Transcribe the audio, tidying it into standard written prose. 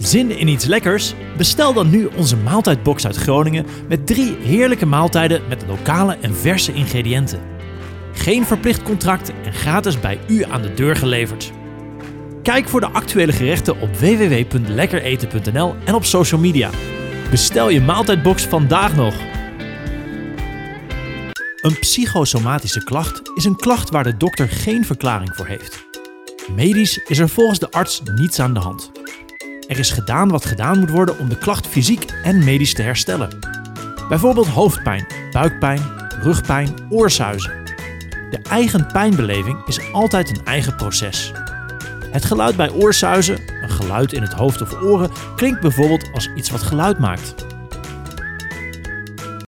Zin in iets lekkers? Bestel dan nu onze maaltijdbox uit Groningen met 3 heerlijke maaltijden met lokale en verse ingrediënten. Geen verplicht contract en gratis bij u aan de deur geleverd. Kijk voor de actuele gerechten op www.lekkereten.nl en op social media. Bestel je maaltijdbox vandaag nog. Een psychosomatische klacht is een klacht waar de dokter geen verklaring voor heeft. Medisch is er volgens de arts niets aan de hand. Er is gedaan wat gedaan moet worden om de klacht fysiek en medisch te herstellen. Bijvoorbeeld hoofdpijn, buikpijn, rugpijn, oorsuizen. De eigen pijnbeleving is altijd een eigen proces. Het geluid bij oorsuizen, een geluid in het hoofd of oren, klinkt bijvoorbeeld als iets wat geluid maakt.